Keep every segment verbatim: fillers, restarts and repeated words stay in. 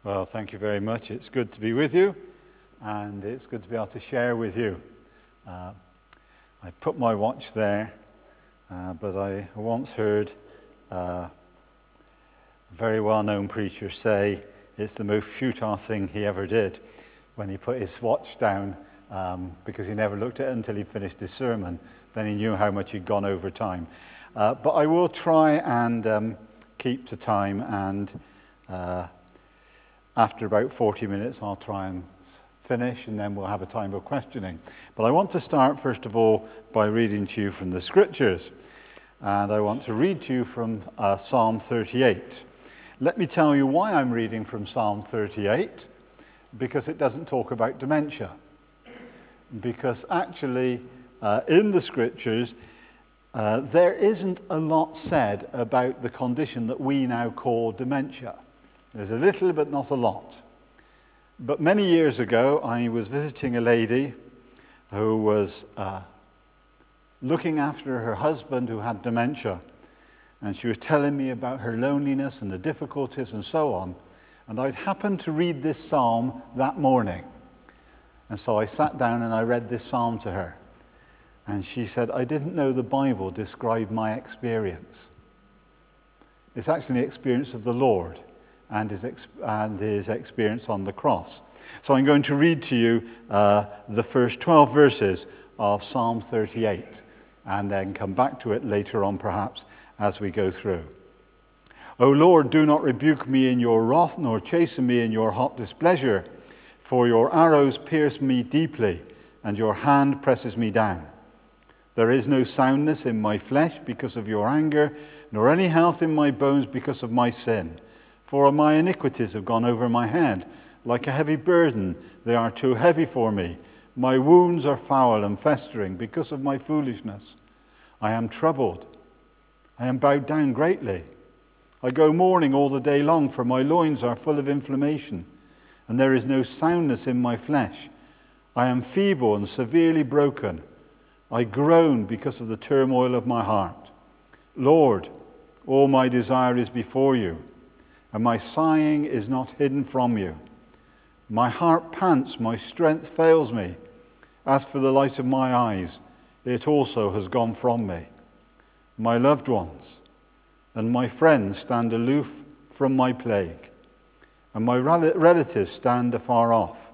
Well, thank you very much. It's good to be with you, and it's good to be able to share with you. Uh, I put my watch there, uh, but I once heard uh, a very well-known preacher say it's the most futile thing he ever did when he put his watch down, um, because he never looked at it until he finished his sermon. Then he knew how much he'd gone over time. Uh, but I will try and um, keep to time, and uh, after about forty minutes, I'll try and finish, and then we'll have a time of questioning. But I want to start, first of all, by reading to you from the Scriptures. And I want to read to you from uh, Psalm thirty-eight. Let me tell you why I'm reading from Psalm thirty-eight, because it doesn't talk about dementia. Because actually, uh, in the Scriptures, uh, there isn't a lot said about the condition that we now call dementia. There's a little, but not a lot. But many years ago, I was visiting a lady who was uh, looking after her husband who had dementia. And she was telling me about her loneliness and the difficulties and so on. And I'd happened to read this psalm that morning. And so I sat down and I read this psalm to her. And she said, I didn't know the Bible described my experience. It's actually the experience of the Lord and his, ex- and his experience on the cross. So I'm going to read to you uh, the first twelve verses of Psalm thirty-eight, and then come back to it later on perhaps as we go through. O Lord, do not rebuke me in your wrath, nor chasten me in your hot displeasure, for your arrows pierce me deeply, and your hand presses me down. There is no soundness in my flesh because of your anger, nor any health in my bones because of my sin. For my iniquities have gone over my head. Like a heavy burden, they are too heavy for me. My wounds are foul and festering because of my foolishness. I am troubled. I am bowed down greatly. I go mourning all the day long, for my loins are full of inflammation, and there is no soundness in my flesh. I am feeble and severely broken. I groan because of the turmoil of my heart. Lord, all my desire is before you, and my sighing is not hidden from you. My heart pants, my strength fails me. As for the light of my eyes, it also has gone from me. My loved ones and my friends stand aloof from my plague, and my relatives stand afar off.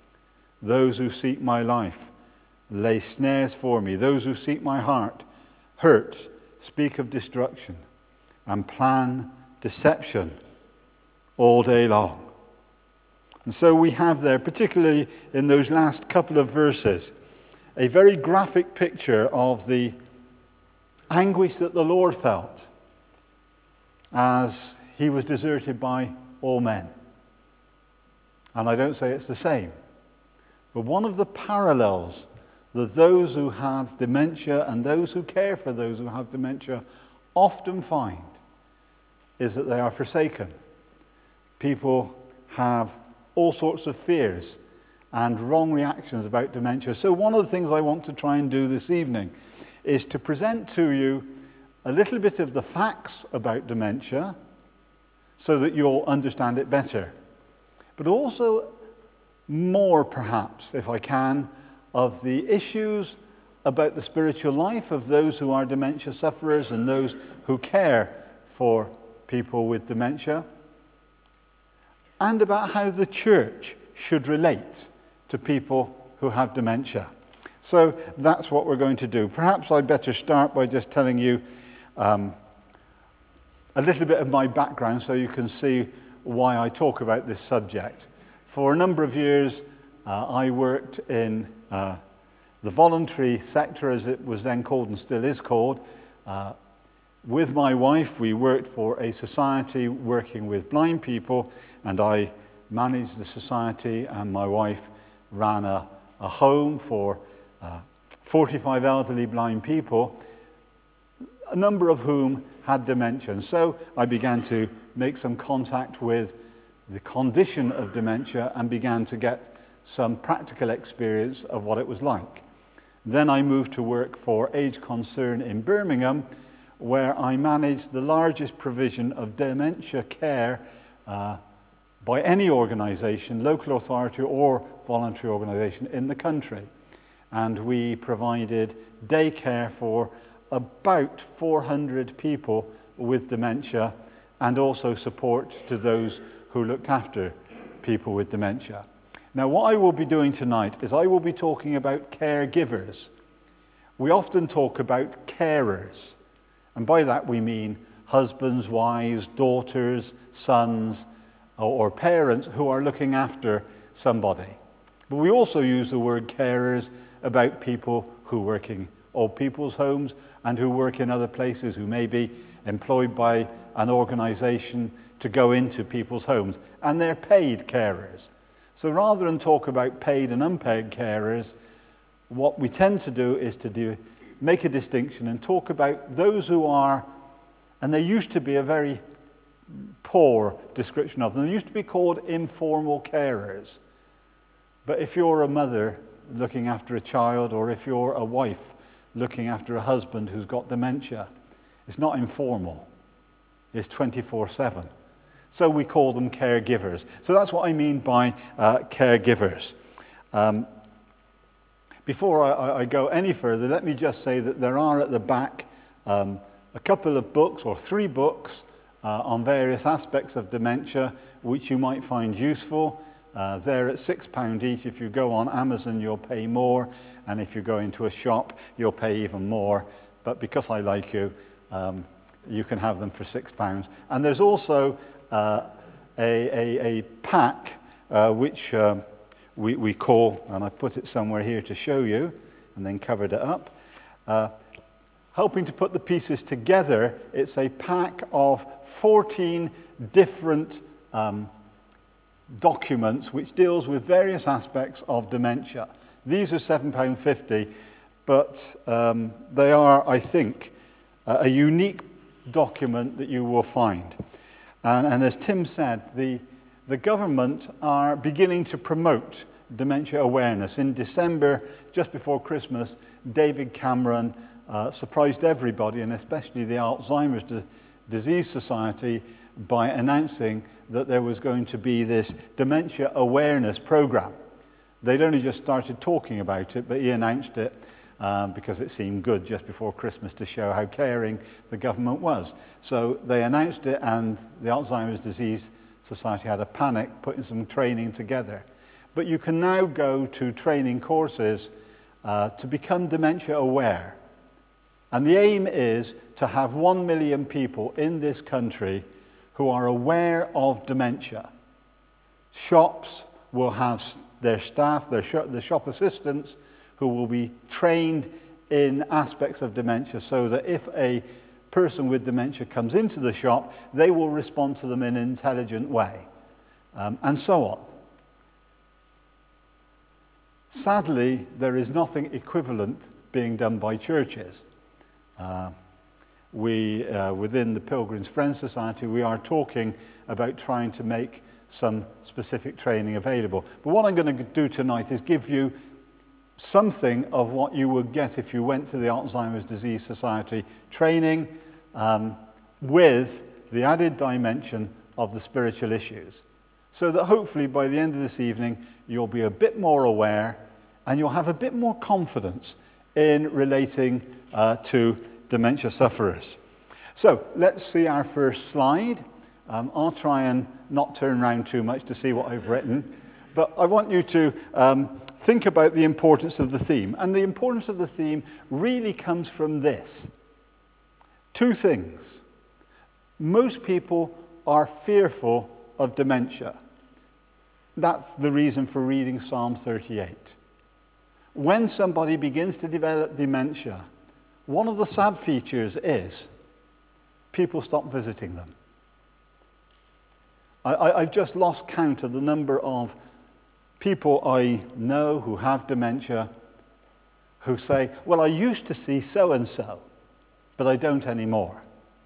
Those who seek my life lay snares for me. Those who seek my heart hurt, speak of destruction, and plan deception all day long. And so we have there, particularly in those last couple of verses, a very graphic picture of the anguish that the Lord felt as he was deserted by all men. And I don't say it's the same, but one of the parallels that those who have dementia and those who care for those who have dementia often find is that they are forsaken. People have all sorts of fears and wrong reactions about dementia. So one of the things I want to try and do this evening is to present to you a little bit of the facts about dementia so that you'll understand it better. But also more, perhaps, if I can, of the issues about the spiritual life of those who are dementia sufferers and those who care for people with dementia, and about how the church should relate to people who have dementia. So that's what we're going to do. Perhaps I'd better start by just telling you um, a little bit of my background so you can see why I talk about this subject. For a number of years, uh, I worked in uh, the voluntary sector, as it was then called and still is called. Uh, with my wife, we worked for a society working with blind people, and I managed the society, and my wife ran a, a home for uh, forty-five elderly blind people, a number of whom had dementia. And so I began to make some contact with the condition of dementia and began to get some practical experience of what it was like. Then I moved to work for Age Concern in Birmingham, where I managed the largest provision of dementia care uh, by any organisation, local authority or voluntary organisation in the country. And we provided daycare for about four hundred people with dementia, and also support to those who looked after people with dementia. Now, what I will be doing tonight is I will be talking about caregivers. We often talk about carers, and by that we mean husbands, wives, daughters, sons, or, or parents who are looking after somebody. But we also use the word carers about people who work in old people's homes and who work in other places, who may be employed by an organisation to go into people's homes, and they're paid carers. So rather than talk about paid and unpaid carers, what we tend to do is to do, make a distinction and talk about those who are, and there used to be a very poor description of them, they used to be called informal carers. But if you're a mother looking after a child, or if you're a wife looking after a husband who's got dementia, it's not informal, it's twenty-four seven. So we call them caregivers. So that's what I mean by uh, caregivers. Um, before I, I go any further, let me just say that there are at the back um, a couple of books, or three books, uh, on various aspects of dementia, which you might find useful. Uh, they're at six pounds each. If you go on Amazon, you'll pay more, and if you go into a shop, you'll pay even more. But because I like you, um, you can have them for six pounds. And there's also uh, a, a, a pack uh, which um, we, we call, and I put it somewhere here to show you, and then covered it up. Uh, helping to put the pieces together, it's a pack of fourteen different um, documents which deals with various aspects of dementia. These are seven pounds fifty, but um, they are, I think, uh, a unique document that you will find. And, and as Tim said, the, the government are beginning to promote dementia awareness. In December, just before Christmas, David Cameron uh, surprised everybody, and especially the Alzheimer's D- Disease Society, by announcing that there was going to be this dementia awareness program. They'd only just started talking about it, but he announced it um, because it seemed good just before Christmas to show how caring the government was. So they announced it, and the Alzheimer's Disease Society had a panic, putting some training together. But you can now go to training courses uh, to become dementia aware. And the aim is to have one million people in this country who are aware of dementia. Shops will have their staff, their shop, the shop assistants, who will be trained in aspects of dementia, so that if a person with dementia comes into the shop, they will respond to them in an intelligent way, um, and so on. Sadly, there is nothing equivalent being done by churches. Uh, We, uh, within the Pilgrims Friends Society, we are talking about trying to make some specific training available. But what I'm going to do tonight is give you something of what you would get if you went to the Alzheimer's Disease Society training, um, with the added dimension of the spiritual issues. So that hopefully by the end of this evening, you'll be a bit more aware, and you'll have a bit more confidence in relating uh, to dementia sufferers. So let's see our first slide. Um, I'll try and not turn around too much to see what I've written, but I want you to um, think about the importance of the theme. And the importance of the theme really comes from this. Two things. Most people are fearful of dementia. That's the reason for reading Psalm thirty-eight. When somebody begins to develop dementia, one of the sad features is people stop visiting them. I, I, I've just lost count of the number of people I know who have dementia who say, well, I used to see so-and-so, but I don't anymore.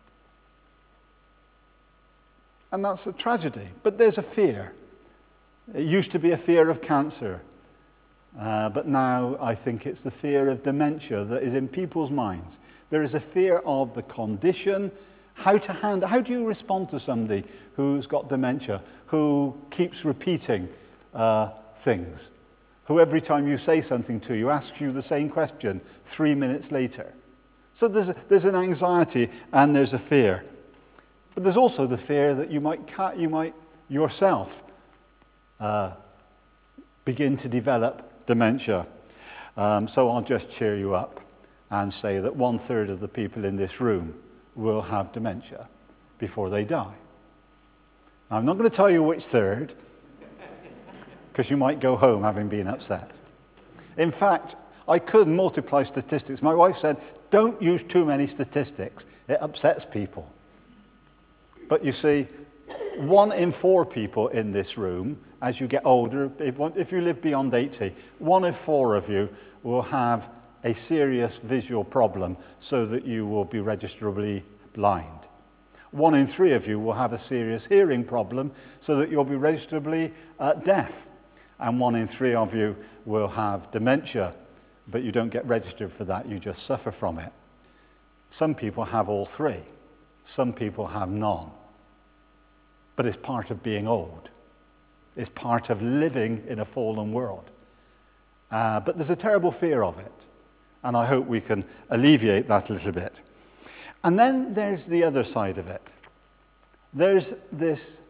And that's a tragedy, but there's a fear. It used to be a fear of cancer. Uh, but now I think it's the fear of dementia that is in people's minds. There is a fear of the condition, How to handle, how do you respond to somebody who's got dementia, who keeps repeating uh, things, who every time you say something to you asks you the same question three minutes later? So there's, a, there's an anxiety and there's a fear. But there's also the fear that you might, you might yourself uh, begin to develop dementia. Um, so I'll just cheer you up and say that one third of the people in this room will have dementia before they die. Now, I'm not going to tell you which third, because you might go home having been upset. In fact, I could multiply statistics. My wife said, don't use too many statistics. It upsets people. But you see, one in four people in this room, as you get older, if, if you live beyond eighty, one in four of you will have a serious visual problem so that you will be registrably blind. One in three of you will have a serious hearing problem so that you'll be registrably uh, deaf. And one in three of you will have dementia, but you don't get registered for that, you just suffer from it. Some people have all three. Some people have none. But it's part of being old. It's part of living in a fallen world. Uh, but there's a terrible fear of it. And I hope we can alleviate that a little bit. And then there's the other side of it. There's this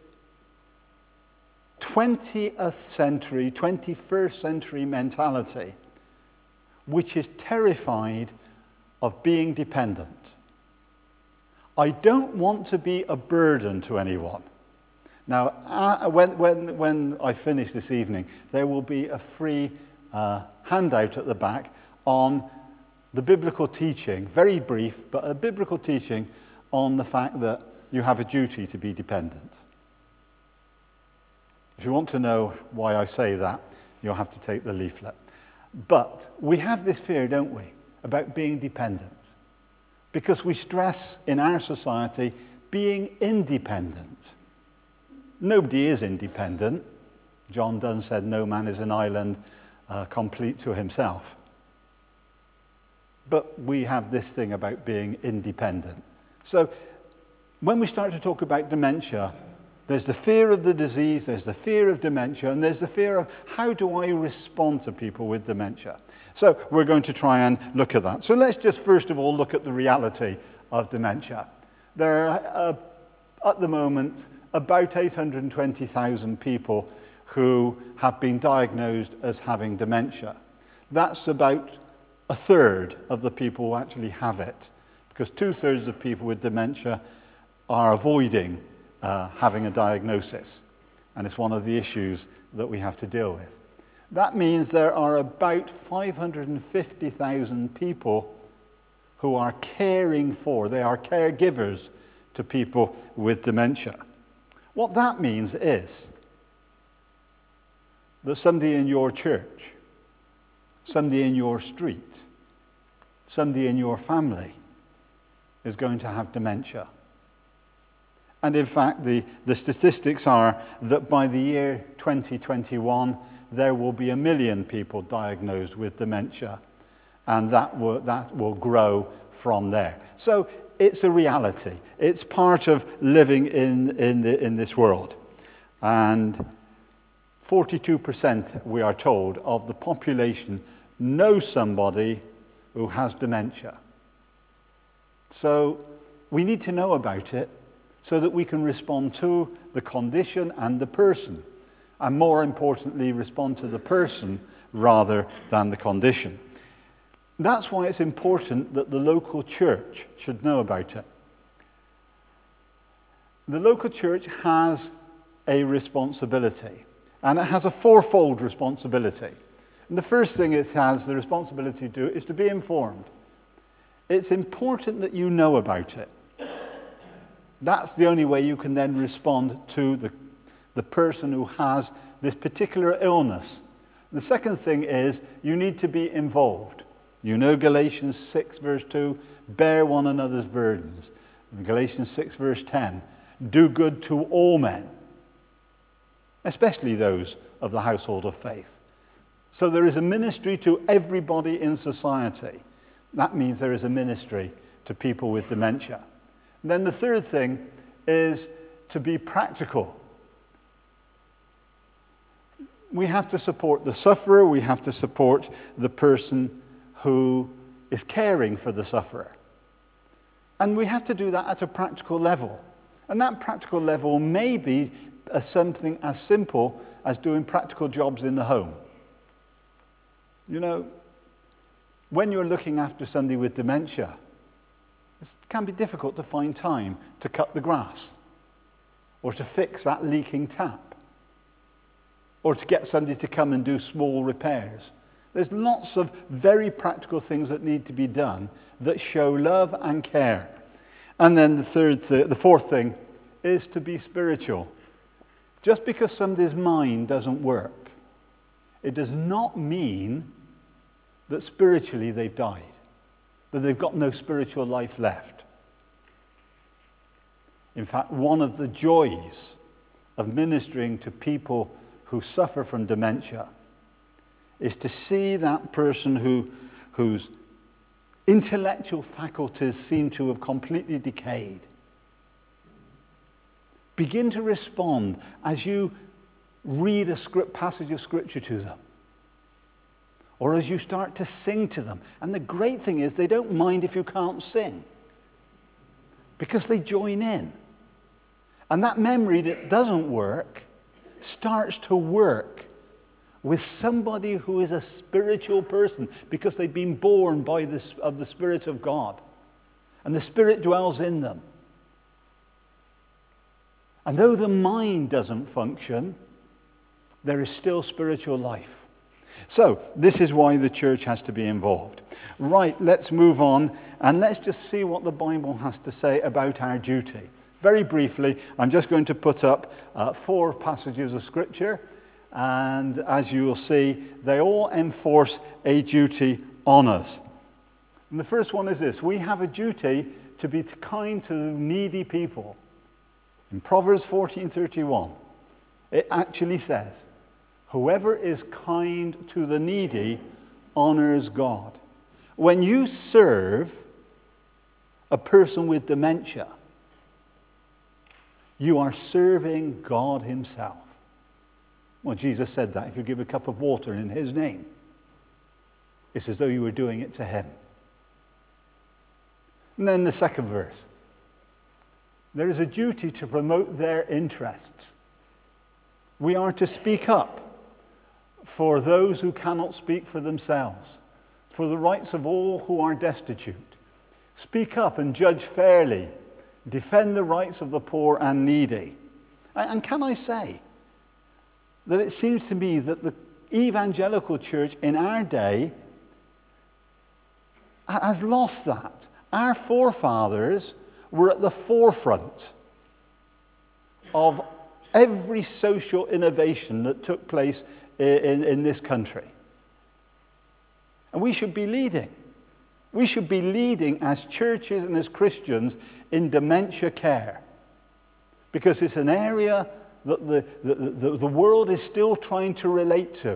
twentieth century, twenty-first century mentality which is terrified of being dependent. I don't want to be a burden to anyone. Now, uh, when, when, when I finish this evening, there will be a free uh, handout at the back on the biblical teaching, very brief, but a biblical teaching on the fact that you have a duty to be dependent. If you want to know why I say that, you'll have to take the leaflet. But we have this fear, don't we, about being dependent. Because we stress in our society being independent. Nobody is independent. John Donne said, no man is an island uh, complete to himself. But we have this thing about being independent. So when we start to talk about dementia, there's the fear of the disease, there's the fear of dementia, and there's the fear of how do I respond to people with dementia. So we're going to try and look at that. So let's just first of all look at the reality of dementia. There are, uh, at the moment, about eight hundred twenty thousand people who have been diagnosed as having dementia. That's about a third of the people who actually have it, because two-thirds of people with dementia are avoiding uh, having a diagnosis, and it's one of the issues that we have to deal with. That means there are about five hundred fifty thousand people who are caring for, they are caregivers to people with dementia. What that means is that somebody in your church, somebody in your street, somebody in your family is going to have dementia. And in fact, the, the statistics are that by the year twenty twenty-one, there will be a million people diagnosed with dementia, and that will, that will grow from there. So it's a reality. It's part of living in, in, the, in this world. And forty-two percent, we are told, of the population know somebody who has dementia. So we need to know about it so that we can respond to the condition and the person, and more importantly, respond to the person rather than the condition. That's why it's important that the local church should know about it. The local church has a responsibility, and it has a fourfold responsibility. And the first thing it has the responsibility to do is to be informed. It's important that you know about it. That's the only way you can then respond to the, the person who has this particular illness. The second thing is you need to be involved. You know Galatians six verse two, bear one another's burdens. And Galatians six verse ten, do good to all men, especially those of the household of faith. So there is a ministry to everybody in society. That means there is a ministry to people with dementia. Then the third thing is to be practical. We have to support the sufferer. We have to support the person who is caring for the sufferer. And we have to do that at a practical level. And that practical level may be as something as simple as doing practical jobs in the home. You know, when you're looking after somebody with dementia, it can be difficult to find time to cut the grass or to fix that leaking tap or to get somebody to come and do small repairs. There's lots of very practical things that need to be done that show love and care. And then the third, th- the fourth thing is to be spiritual. Just because somebody's mind doesn't work, it does not mean that spiritually they've died, that they've got no spiritual life left. In fact, one of the joys of ministering to people who suffer from dementia is to see that person who, whose intellectual faculties seem to have completely decayed begin to respond as you read a script, passage of scripture to them, or as you start to sing to them. And the great thing is they don't mind if you can't sing, because they join in. And that memory that doesn't work starts to work with somebody who is a spiritual person, because they've been born by this, of the Spirit of God. And the Spirit dwells in them. And though the mind doesn't function, there is still spiritual life. So, this is why the church has to be involved. Right, let's move on, and let's just see what the Bible has to say about our duty. Very briefly, I'm just going to put up uh, four passages of Scripture, and as you will see, they all enforce a duty on us. And the first one is this: we have a duty to be kind to needy people. In Proverbs fourteen thirty-one, it actually says, whoever is kind to the needy honors God. When you serve a person with dementia, you are serving God himself. Well, Jesus said that if you give a cup of water in his name, it's as though you were doing it to him. And then the second verse. There is a duty to promote their interests. We are to speak up for those who cannot speak for themselves, for the rights of all who are destitute. Speak up and judge fairly. Defend the rights of the poor and needy. And can I say that it seems to me that the evangelical church in our day has lost that. Our forefathers were at the forefront of every social innovation that took place in, in this country. And we should be leading. We should be leading as churches and as Christians in dementia care, because it's an area that the, the, the, the world is still trying to relate to.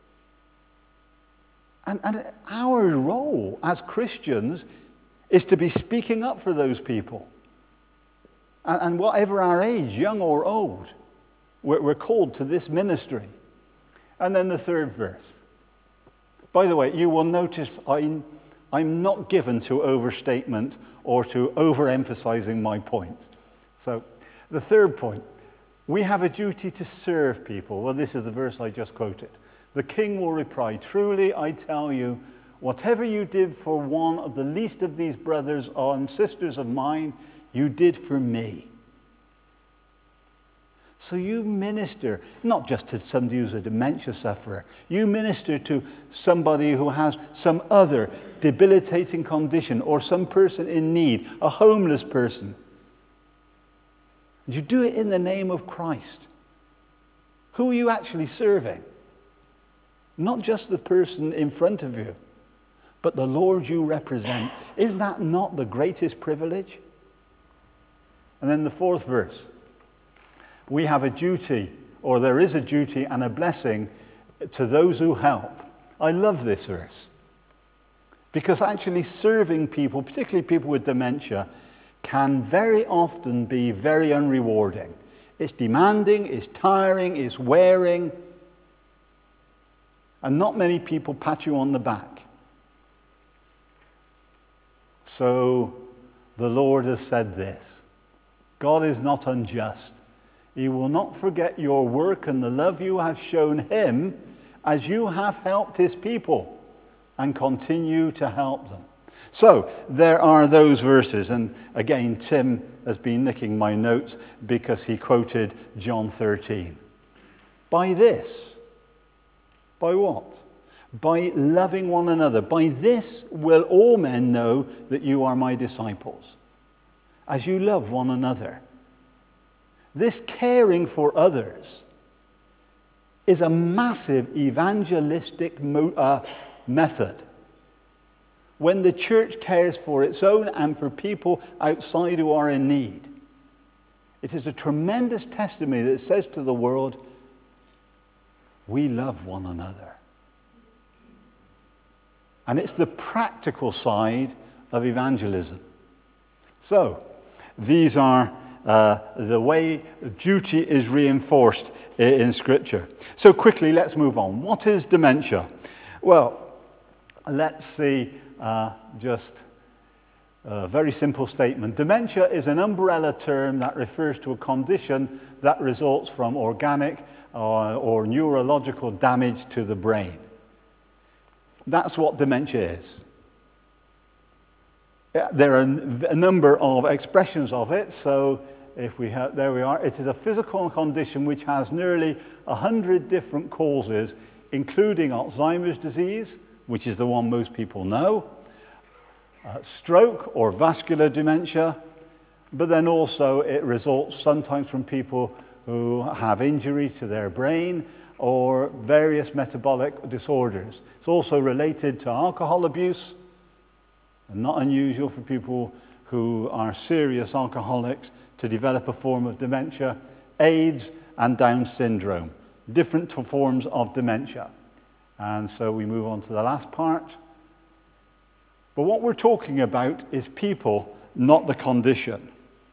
And, and our role as Christians is to be speaking up for those people. And, and whatever our age, young or old, we're, we're called to this ministry. And then the third verse. By the way, you will notice I'm, I'm not given to overstatement or to overemphasizing my point. So the third point, we have a duty to serve people. Well, this is the verse I just quoted. The king will reply, truly I tell you, whatever you did for one of the least of these brothers and sisters of mine, you did for me. So you minister not just to somebody who's a dementia sufferer. You minister to somebody who has some other debilitating condition or some person in need, a homeless person. And you do it in the name of Christ. Who are you actually serving? Not just the person in front of you, but the Lord you represent. Is that not the greatest privilege? And then the fourth verse. We have a duty, or there is a duty and a blessing to those who help. I love this verse. Because actually serving people, particularly people with dementia, can very often be very unrewarding. It's demanding, it's tiring, it's wearing, and not many people pat you on the back. So the Lord has said this: God is not unjust. He will not forget your work and the love you have shown him as you have helped his people and continue to help them. So there are those verses, and again Tim has been nicking my notes because he quoted John thirteen. By this, by what? By loving one another. By this will all men know that you are my disciples, as you love one another. This caring for others is a massive evangelistic mo- uh, method. When the church cares for its own and for people outside who are in need, it is a tremendous testimony that says to the world, we love one another. And it's the practical side of evangelism. So, these are uh, the way duty is reinforced in, in Scripture. So quickly, let's move on. What is dementia? Well, let's see uh, just a very simple statement. Dementia is an umbrella term that refers to a condition that results from organic or, or neurological damage to the brain. That's what dementia is. There are a number of expressions of it, so if we have, there we are. It is a physical condition which has nearly a hundred different causes, including Alzheimer's disease, which is the one most people know, uh, stroke or vascular dementia, but then also it results sometimes from people who have injury to their brain or various metabolic disorders. It's also related to alcohol abuse, and not unusual for people who are serious alcoholics to develop a form of dementia, AIDS and Down syndrome, different forms of dementia. And so we move on to the last part. But what we're talking about is people, not the condition.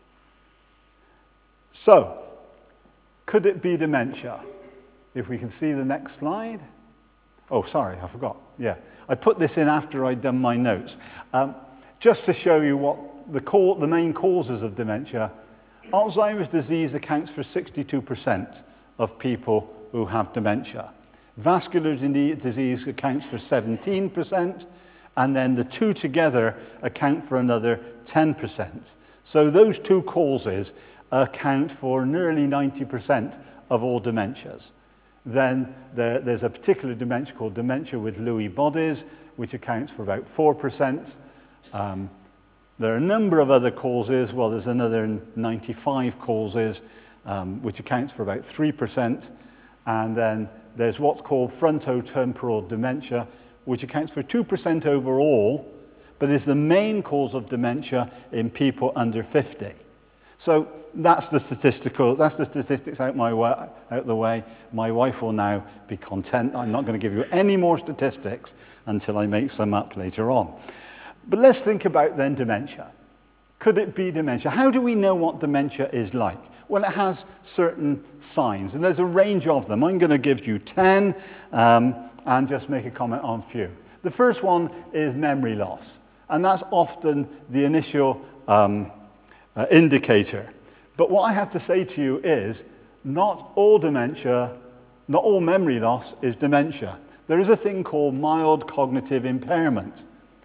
So, could it be dementia? If we can see the next slide. Oh, sorry, I forgot. Yeah, I put this in after I'd done my notes. Um, just to show you what the, co- the main causes of dementia. Alzheimer's disease accounts for sixty-two percent of people who have dementia. Vascular disease accounts for seventeen percent, and then the two together account for another ten percent. So those two causes account for nearly ninety percent of all dementias. Then there, there's a particular dementia called dementia with Lewy bodies, which accounts for about four percent. Um, there are a number of other causes. Well, there's another ninety-five causes, um, which accounts for about three percent. And then there's what's called frontotemporal dementia, which accounts for two percent overall, but is the main cause of dementia in people under fifty. So that's the statistical, that's the statistics out my way, out the way. My wife will now be content. I'm not going to give you any more statistics until I make some up later on. But let's think about then dementia. Could it be dementia? How do we know what dementia is like? Well, it has certain signs, and there's a range of them. I'm going to give you ten um, and just make a comment on a few. The first one is memory loss, and that's often the initial um, Uh, indicator. But what I have to say to you is not all dementia, not all memory loss is dementia. There is a thing called mild cognitive impairment.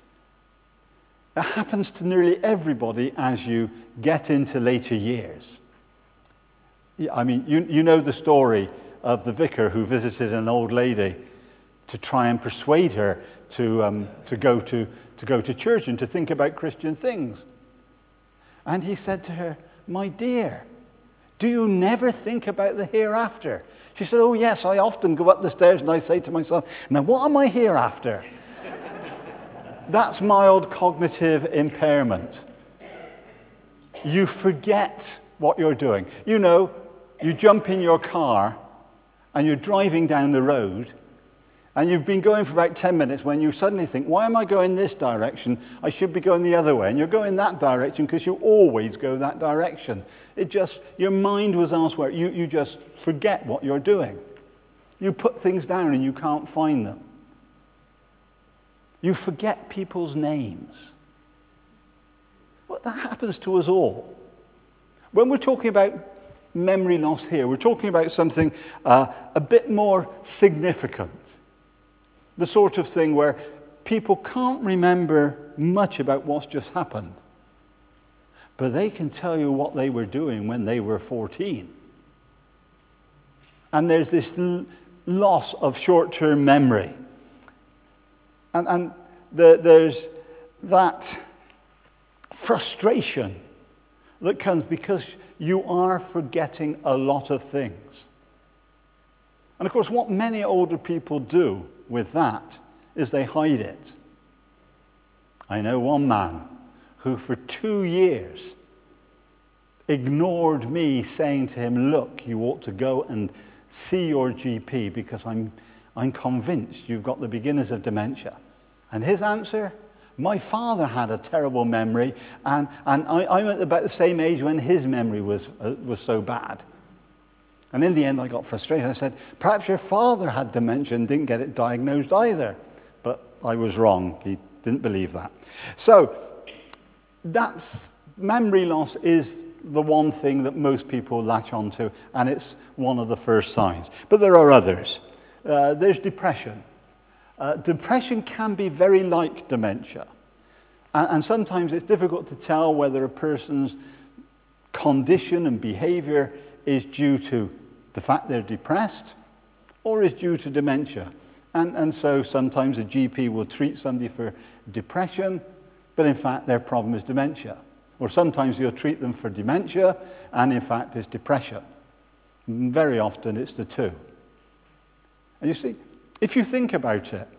It happens to nearly everybody as you get into later years. I mean, you, you know the story of the vicar who visited an old lady to try and persuade her to, um, to, go to, to go to church and to think about Christian things. And he said to her, "My dear, do you never think about the hereafter?" She said, "Oh yes, I often go up the stairs and I say to myself, now what am I hereafter?" That's mild cognitive impairment. You forget what you're doing. You know, you jump in your car and you're driving down the road And you've been going for about ten minutes when you suddenly think, why am I going this direction? I should be going the other way. And you're going that direction because you always go that direction. It just, your mind was elsewhere. You, you just forget what you're doing. You put things down and you can't find them. You forget people's names. Well, that happens to us all. When we're talking about memory loss here, we're talking about something uh, a bit more significant. The sort of thing where people can't remember much about what's just happened, but they can tell you what they were doing when they were fourteen. And there's this l- loss of short-term memory. And, and the, there's that frustration that comes because you are forgetting a lot of things. And of course, what many older people do with that is they hide it. I know one man who for two years ignored me saying to him, look, you ought to go and see your G P because I'm, I'm convinced you've got the beginners of dementia. And his answer, my father had a terrible memory, and, and I, I'm at about the same age when his memory was, uh, was so bad. And in the end, I got frustrated. I said, perhaps your father had dementia and didn't get it diagnosed either. But I was wrong. He didn't believe that. So that's, memory loss is the one thing that most people latch onto, and it's one of the first signs. But there are others. Uh, there's depression. Uh, depression can be very like dementia. And, and sometimes it's difficult to tell whether a person's condition and behavior is due to the fact they're depressed or is due to dementia. And, and so sometimes a G P will treat somebody for depression, but in fact their problem is dementia. Or sometimes you'll treat them for dementia, and in fact it's depression. Very often it's the two. And you see, if you think about it,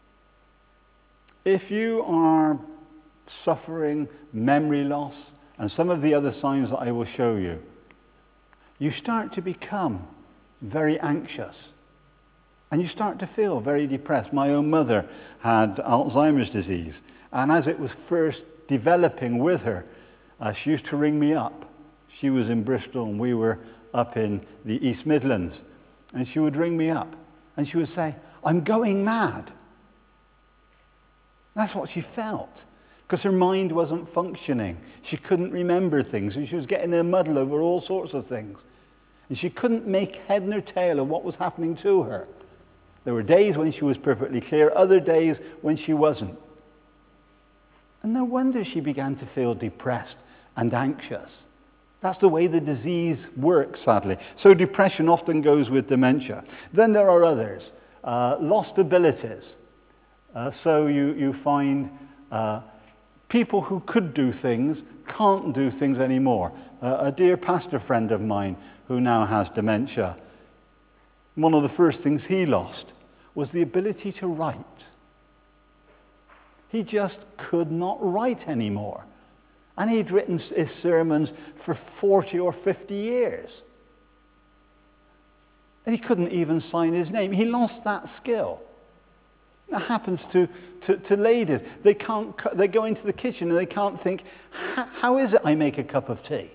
if you are suffering memory loss and some of the other signs that I will show you, you start to become very anxious. And you start to feel very depressed. My own mother had Alzheimer's disease. And as it was first developing with her, uh, she used to ring me up. She was in Bristol and we were up in the East Midlands. And she would ring me up. And she would say, I'm going mad. That's what she felt. Because her mind wasn't functioning. She couldn't remember things. And she was getting in a muddle over all sorts of things. And she couldn't make head nor tail of what was happening to her. There were days when she was perfectly clear, other days when she wasn't. And no wonder she began to feel depressed and anxious. That's the way the disease works, sadly. So depression often goes with dementia. Then there are others. Uh, lost abilities. Uh, so you, you find uh, people who could do things can't do things anymore. Uh, a dear pastor friend of mine who now has dementia, one of the first things he lost was the ability to write. He just could not write anymore. And he'd written his sermons for forty or fifty years. And he couldn't even sign his name. He lost that skill. That happens to, to, to ladies. They can't. They go into the kitchen and they can't think, how is it I make a cup of tea?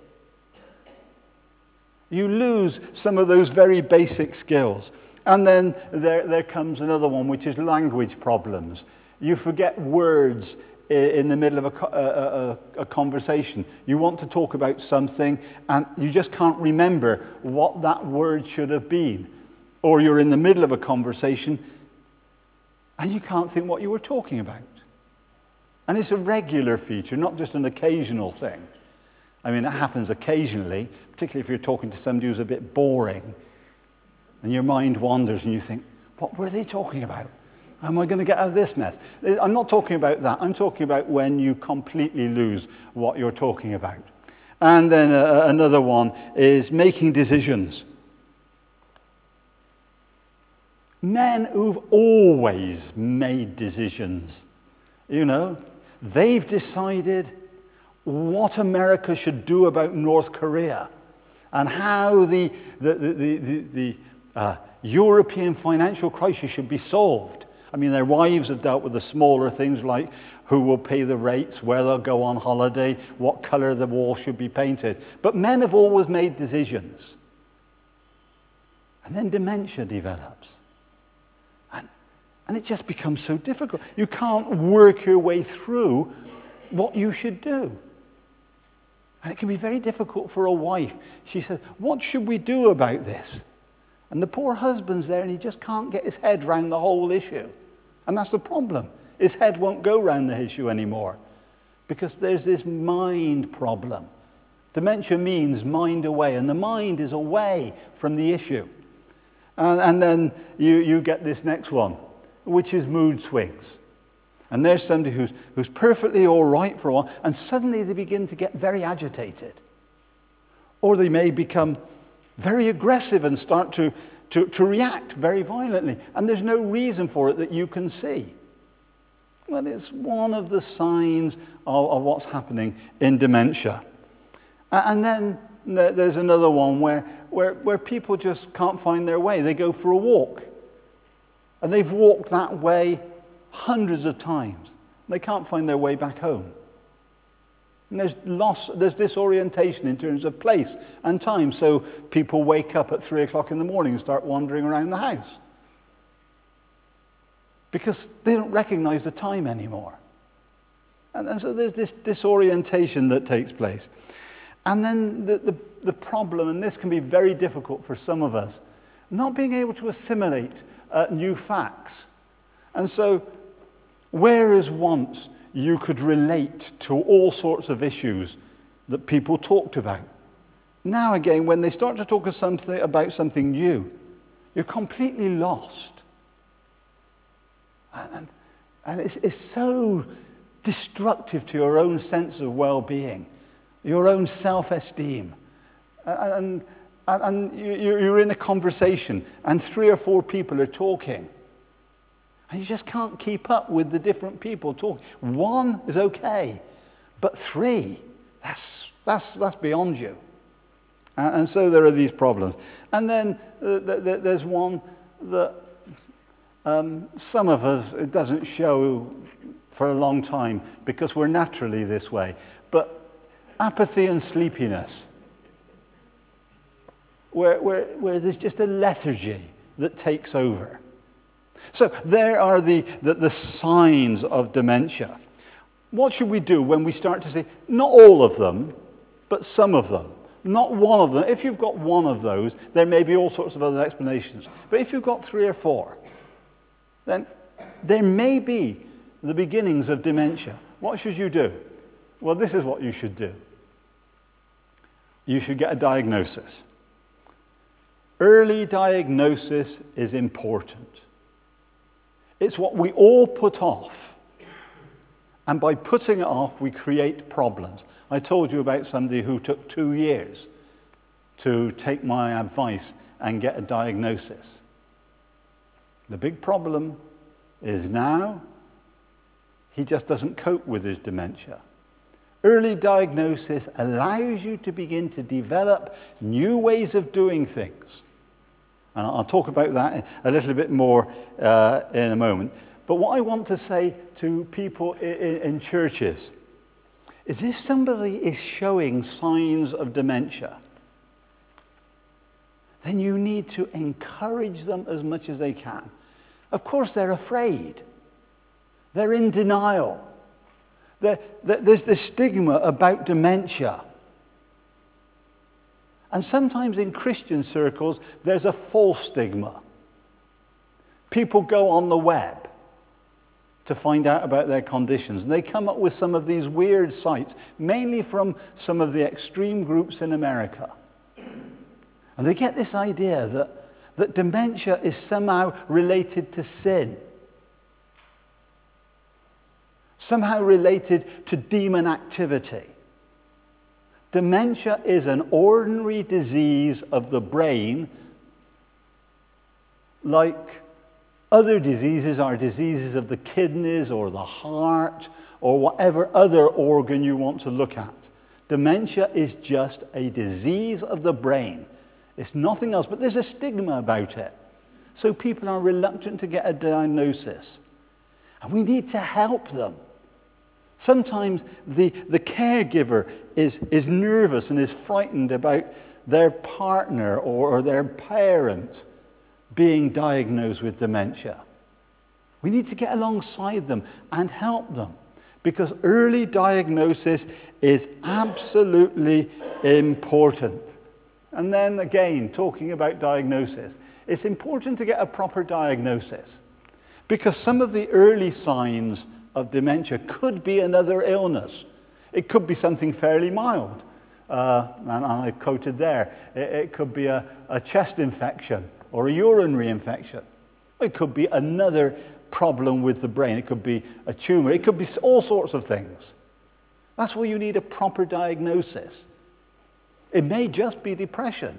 You lose some of those very basic skills. And then there, there comes another one, which is language problems. You forget words in the middle of a, a, a, a conversation. You want to talk about something and you just can't remember what that word should have been. Or you're in the middle of a conversation and you can't think what you were talking about. And it's a regular feature, not just an occasional thing. I mean, it happens occasionally, particularly if you're talking to somebody who's a bit boring and your mind wanders and you think, what were they talking about? How am I going to get out of this mess? I'm not talking about that. I'm talking about when you completely lose what you're talking about. And then uh, another one is making decisions. Men who've always made decisions, you know, they've decided what America should do about North Korea and how the, the, the, the, the uh, European financial crisis should be solved. I mean, their wives have dealt with the smaller things like who will pay the rates, where they'll go on holiday, what color the wall should be painted. But men have always made decisions. And then dementia develops. And, and it just becomes so difficult. You can't work your way through what you should do. And it can be very difficult for a wife. She says, what should we do about this? And the poor husband's there and he just can't get his head around the whole issue. And that's the problem. His head won't go round the issue anymore because there's this mind problem. Dementia means mind away, and the mind is away from the issue. And, and then you, you get this next one, which is mood swings. And there's somebody who's, who's perfectly all right for a while, and suddenly they begin to get very agitated. Or they may become very aggressive and start to, to, to react very violently. And there's no reason for it that you can see. Well, it's one of the signs of, of what's happening in dementia. And then there's another one where, where, where people just can't find their way. They go for a walk. And they've walked that way hundreds of times. They can't find their way back home. And there's loss, there's disorientation in terms of place and time. So people wake up at three o'clock in the morning and start wandering around the house. Because they don't recognize the time anymore. And, and so there's this disorientation that takes place. And then the, the, the problem, and this can be very difficult for some of us, not being able to assimilate uh, new facts. And so, whereas once you could relate to all sorts of issues that people talked about, now again, when they start to talk of something, about something new, you're completely lost. And, and it's, it's so destructive to your own sense of well-being, your own self-esteem. And, and, and you, you're in a conversation, and three or four people are talking. And you just can't keep up with the different people talking. One is okay, but three, that's, that's, that's beyond you. And, and so there are these problems. And then uh, th- th- there's one that Um, some of us, it doesn't show for a long time because we're naturally this way. But apathy and sleepiness, where, where, where there's just a lethargy that takes over. So there are the, the, the signs of dementia. What should we do when we start to see, not all of them, but some of them? Not one of them. If you've got one of those, there may be all sorts of other explanations. But if you've got three or four, then there may be the beginnings of dementia. What should you do? Well, this is what you should do. You should get a diagnosis. Early diagnosis is important. It's what we all put off. And by putting it off, we create problems. I told you about somebody who took two years to take my advice and get a diagnosis. The big problem is now he just doesn't cope with his dementia. Early diagnosis allows you to begin to develop new ways of doing things. And I'll talk about that a little bit more uh, in a moment. But what I want to say to people in, in churches is if somebody is showing signs of dementia, then you need to encourage them as much as they can. Of course, they're afraid. They're in denial. They're, they're, there's this stigma about dementia. And sometimes in Christian circles, there's a false stigma. People go on the web to find out about their conditions. And they come up with some of these weird sites, mainly from some of the extreme groups in America. And they get this idea that, that dementia is somehow related to sin. Somehow related to demon activity. Dementia is an ordinary disease of the brain, like other diseases are diseases of the kidneys or the heart or whatever other organ you want to look at. Dementia is just a disease of the brain. It's nothing else, but there's a stigma about it. So people are reluctant to get a diagnosis. And we need to help them. Sometimes the, the caregiver is, is nervous and is frightened about their partner or, or their parent being diagnosed with dementia. We need to get alongside them and help them, because early diagnosis is absolutely important. And then again, talking about diagnosis, it's important to get a proper diagnosis, because some of the early signs of dementia could be another illness. It could be something fairly mild. Uh, and I quoted there, it, it could be a, a chest infection or a urinary infection. It could be another problem with the brain. It could be a tumor. It could be all sorts of things. That's why you need a proper diagnosis. It may just be depression.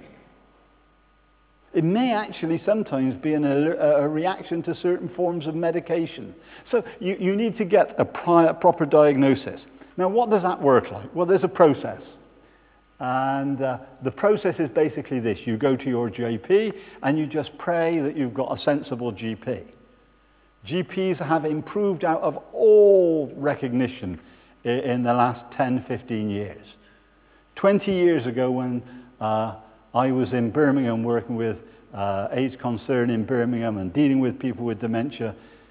It may actually sometimes be an, a reaction to certain forms of medication. So you, you need to get a prior, proper diagnosis. Now, what does that work like? Well, there's a process. And uh, the process is basically this. You go to your G P and you just pray that you've got a sensible G P. G Ps have improved out of all recognition in, in the last ten, fifteen years. twenty years ago, when uh, I was in Birmingham working with uh, AIDS Concern in Birmingham and dealing with people with dementia,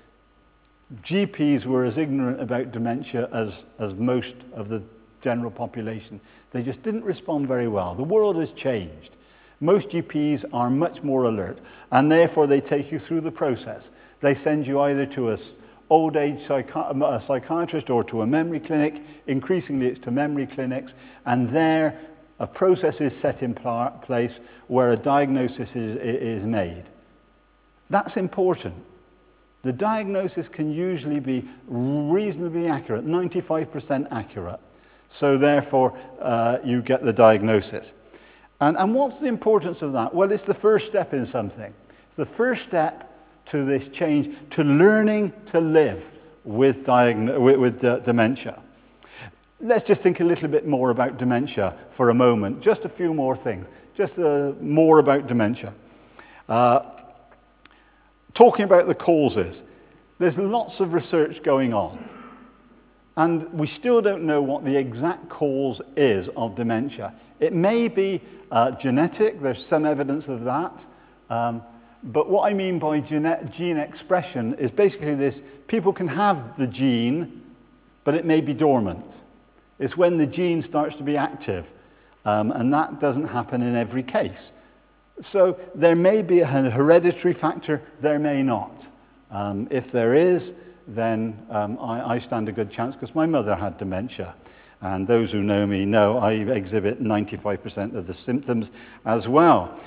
G Ps were as ignorant about dementia as, as most of the general population. They just didn't respond very well. The world has changed. Most G Ps are much more alert, and therefore they take you through the process. They send you either to an old age psychi- a psychiatrist or to a memory clinic. Increasingly it's to memory clinics, and there a process is set in pl- place where a diagnosis is, is made. That's important. The diagnosis can usually be reasonably accurate, ninety-five percent accurate. So therefore, uh, you get the diagnosis. And, and what's the importance of that? Well, it's the first step in something. It's the first step to this change, to learning to live with, diagn- with, with uh, dementia. Let's just think a little bit more about dementia for a moment. Just a few more things. Just uh, more about dementia. Uh, talking about the causes, there's lots of research going on. And we still don't know what the exact cause is of dementia. It may be uh, genetic. There's some evidence of that. Um, but what I mean by gene, gene expression is basically this. People can have the gene, but it may be dormant. It's when the gene starts to be active. Um, and that doesn't happen in every case. So there may be a hereditary factor. There may not. Um, if there is, then um, I, I stand a good chance, because my mother had dementia. And those who know me know I exhibit ninety-five percent of the symptoms as well.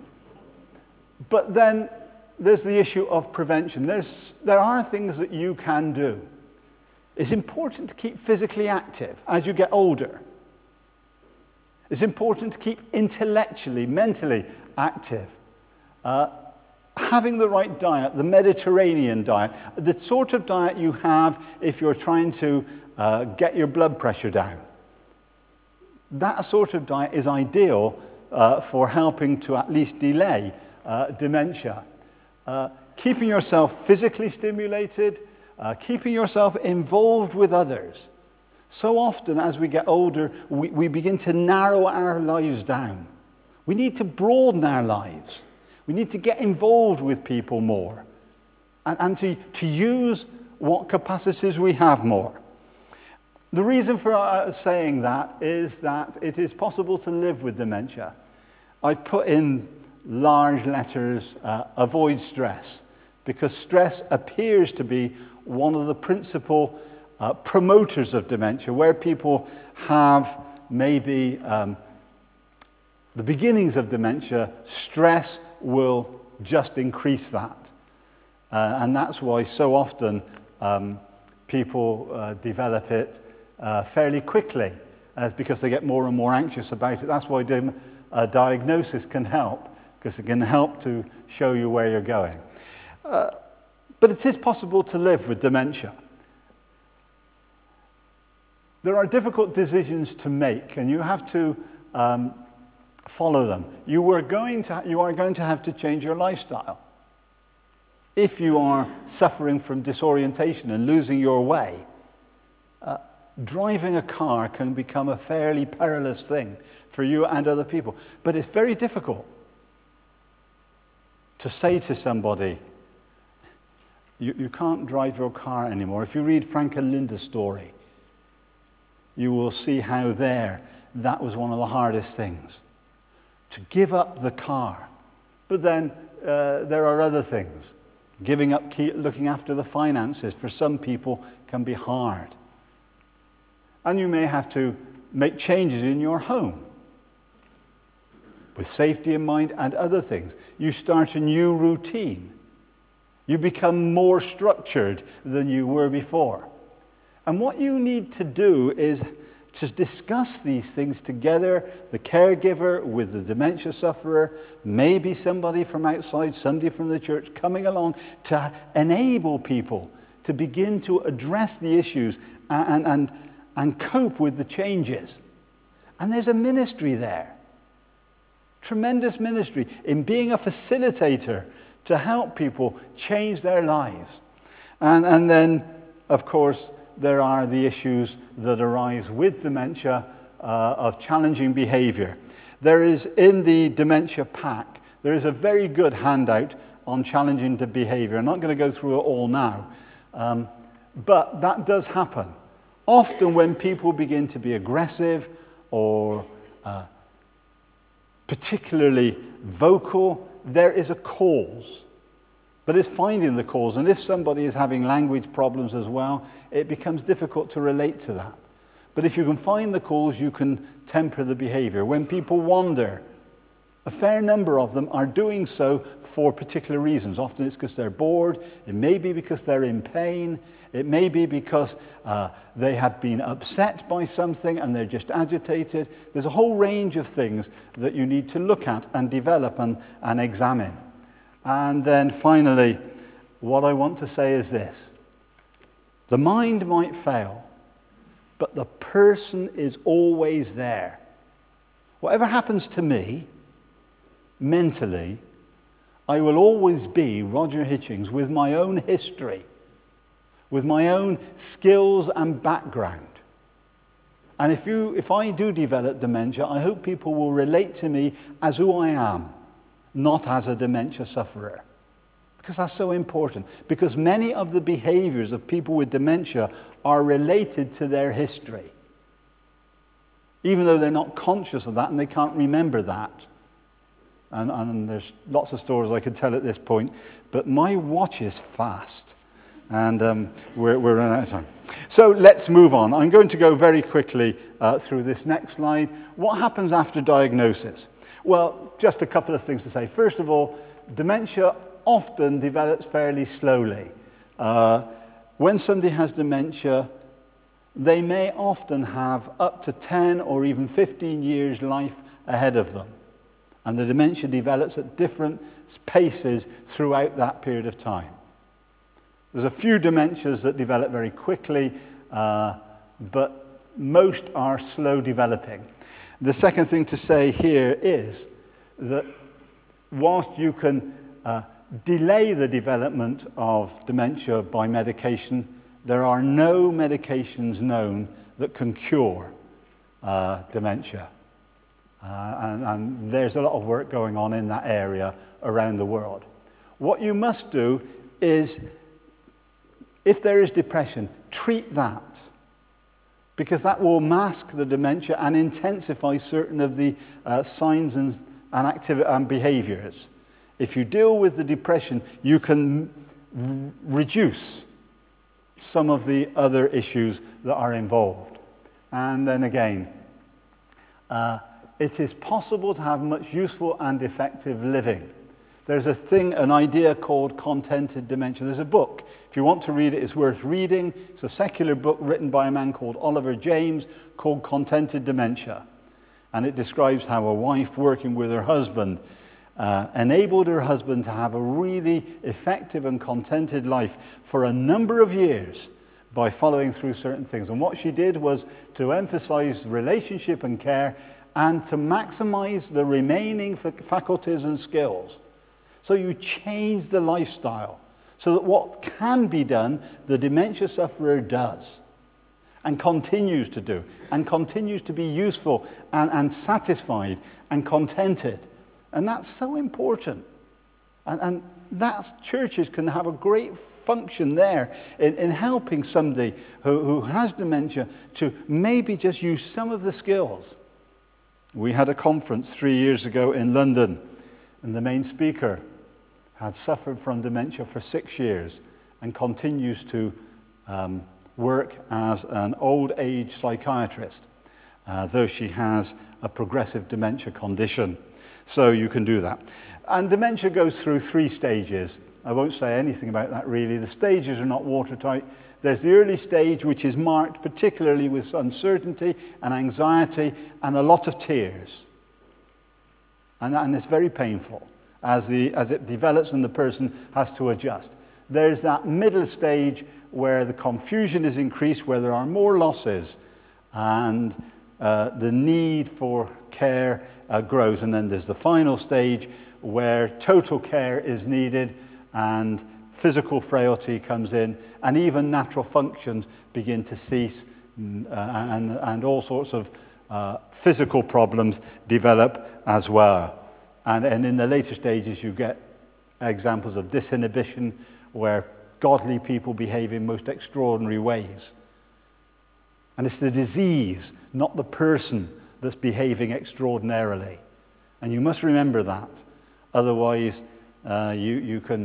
But then there's the issue of prevention. There's, there are things that you can do. It's important to keep physically active as you get older. It's important to keep intellectually, mentally active. Uh, Having the right diet, the Mediterranean diet, the sort of diet you have if you're trying to uh, get your blood pressure down. That sort of diet is ideal uh, for helping to at least delay uh, dementia. Uh, keeping yourself physically stimulated, uh, keeping yourself involved with others. So often as we get older, we, we begin to narrow our lives down. We need to broaden our lives. We need to get involved with people more, and, and to, to use what capacities we have more. The reason for uh, saying that is that it is possible to live with dementia. I put in large letters, uh, avoid stress, because stress appears to be one of the principal uh, promoters of dementia, where people have maybe um, the beginnings of dementia. Stress will just increase that. Uh, and that's why so often um, people uh, develop it uh, fairly quickly, uh, because they get more and more anxious about it. That's why dim, uh, diagnosis can help, because it can help to show you where you're going. Uh, but it is possible to live with dementia. There are difficult decisions to make, and you have to um, follow them. You, were going to, you are going to have to change your lifestyle. If you are suffering from disorientation and losing your way, uh, driving a car can become a fairly perilous thing for you and other people. But it's very difficult to say to somebody, you, you can't drive your car anymore. If you read Frank and Linda's story, you will see how there, that was one of the hardest things. To give up the car. But then uh, there are other things. Giving up, key, looking after the finances for some people can be hard. And you may have to make changes in your home with safety in mind and other things. You start a new routine. You become more structured than you were before. And what you need to do is to discuss these things together, the caregiver with the dementia sufferer, maybe somebody from outside, somebody from the church coming along to enable people to begin to address the issues and, and, and cope with the changes. And there's a ministry there. Tremendous ministry in being a facilitator to help people change their lives. And, and then, of course, there are the issues that arise with dementia uh, of challenging behavior. There is, in the dementia pack, there is a very good handout on challenging the behavior. I'm not going to go through it all now, um, but that does happen. Often when people begin to be aggressive or uh, particularly vocal, there is a cause. But it's finding the cause. And if somebody is having language problems as well, it becomes difficult to relate to that. But if you can find the cause, you can temper the behavior. When people wander, a fair number of them are doing so for particular reasons. Often it's because they're bored. It may be because they're in pain. It may be because uh, they have been upset by something and they're just agitated. There's a whole range of things that you need to look at and develop and, and examine. And then finally, what I want to say is this. The mind might fail, but the person is always there. Whatever happens to me, mentally, I will always be Roger Hitchings with my own history, with my own skills and background. And if you, if I do develop dementia, I hope people will relate to me as who I am, not as a dementia sufferer. Because that's so important. Because many of the behaviors of people with dementia are related to their history. Even though they're not conscious of that and they can't remember that. And, and there's lots of stories I could tell at this point. But my watch is fast. And um, we're, we're running out of time. So let's move on. I'm going to go very quickly uh, through this next slide. What happens after diagnosis? Well, just a couple of things to say. First of all, dementia often develops fairly slowly. Uh, when somebody has dementia, they may often have up to ten or even fifteen years life ahead of them. And the dementia develops at different paces throughout that period of time. There's a few dementias that develop very quickly, uh, but most are slow developing. The second thing to say here is that whilst you can uh, delay the development of dementia by medication, there are no medications known that can cure uh, dementia. Uh, and, and there's a lot of work going on in that area around the world. What you must do is, if there is depression, treat that. Because that will mask the dementia and intensify certain of the uh, signs and, and, activity and behaviors. If you deal with the depression, you can r- reduce some of the other issues that are involved. And then again, uh, it is possible to have much useful and effective living. There's a thing, an idea called contented dementia. There's a book. If you want to read it, it's worth reading. It's a secular book written by a man called Oliver James called Contented Dementia. And it describes how a wife working with her husband uh, enabled her husband to have a really effective and contented life for a number of years by following through certain things. And what she did was to emphasize relationship and care and to maximize the remaining faculties and skills. So you change the lifestyle so that what can be done, the dementia sufferer does and continues to do and continues to be useful and, and satisfied and contented. And that's so important. And, and that's, churches can have a great function there in, in helping somebody who, who has dementia to maybe just use some of the skills. We had a conference three years ago in London, and the main speaker had suffered from dementia for six years and continues to um, work as an old age psychiatrist, uh, though she has a progressive dementia condition. So you can do that. And dementia goes through three stages. I won't say anything about that really. The stages are not watertight. There's the early stage, which is marked particularly with uncertainty and anxiety and a lot of tears. And, and it's very painful as, the, as it develops and the person has to adjust. There's that middle stage where the confusion is increased, where there are more losses and uh, the need for care uh, grows. And then there's the final stage where total care is needed and physical frailty comes in, and even natural functions begin to cease, uh, and, and all sorts of uh, physical problems develop as well. And, and in the later stages, you get examples of disinhibition, where godly people behave in most extraordinary ways. And it's the disease, not the person, that's behaving extraordinarily. And you must remember that. Otherwise, uh, you, you can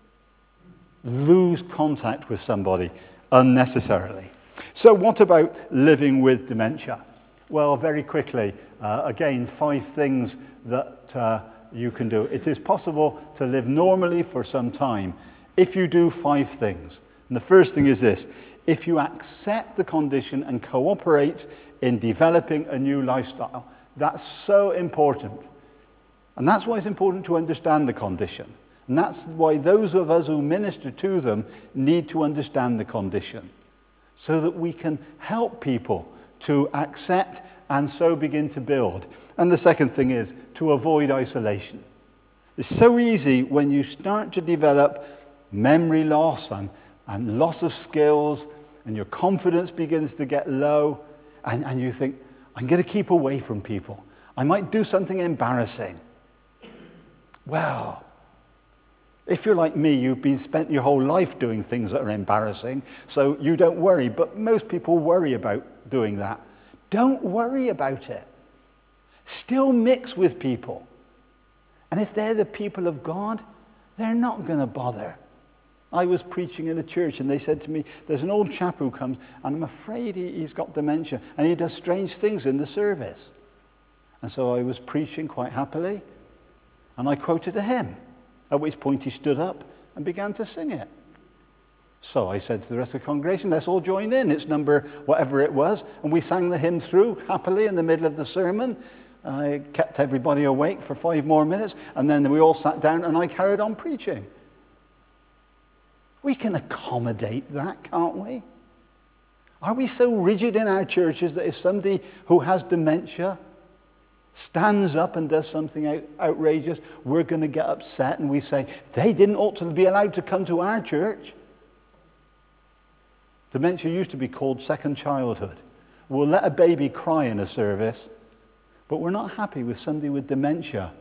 lose contact with somebody unnecessarily. So what about living with dementia? Well, very quickly, uh, again, five things that uh, you can do. It is possible to live normally for some time if you do five things. And the first thing is this: if you accept the condition and cooperate in developing a new lifestyle. That's so important. And that's why it's important to understand the condition. And that's why those of us who minister to them need to understand the condition, so that we can help people to accept and so begin to build. And the second thing is to avoid isolation. It's so easy when you start to develop memory loss and, and loss of skills, and your confidence begins to get low, and, and you think, I'm going to keep away from people. I might do something embarrassing. Well, if you're like me, you've been spent your whole life doing things that are embarrassing, so you don't worry. But most people worry about doing that. Don't worry about it. Still mix with people. And if they're the people of God, they're not going to bother. I was preaching in a church, and they said to me, there's an old chap who comes, and I'm afraid he, he's got dementia, and he does strange things in the service. And so I was preaching quite happily, and I quoted a hymn, at which point he stood up and began to sing it. So I said to the rest of the congregation, let's all join in. It's number whatever it was. And we sang the hymn through happily in the middle of the sermon. I kept everybody awake for five more minutes, and then we all sat down, and I carried on preaching. We can accommodate that, can't we? Are we so rigid in our churches that if somebody who has dementia stands up and does something out, outrageous, we're going to get upset and we say, they didn't ought to be allowed to come to our church? Dementia used to be called second childhood. We'll let a baby cry in a service, but we're not happy with somebody with dementia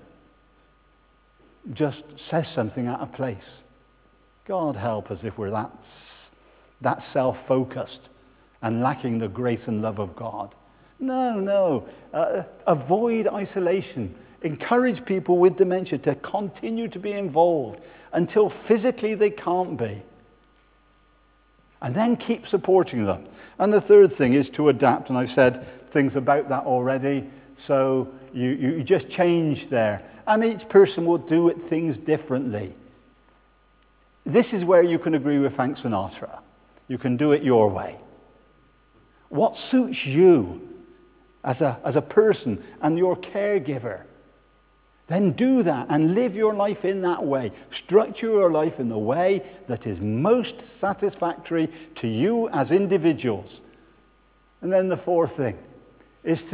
just says something out of place. God help us if we're that, that self-focused and lacking the grace and love of God. No, no. Uh, avoid isolation. Encourage people with dementia to continue to be involved until physically they can't be. And then keep supporting them. And the third thing is to adapt. And I've said things about that already. So you, you just change there. And each person will do it, things differently. This is where you can agree with Frank Sinatra. You can do it your way. What suits you as a, as a person and your caregiver? Then do that and live your life in that way. Structure your life in the way that is most satisfactory to you as individuals. And then the fourth thing is to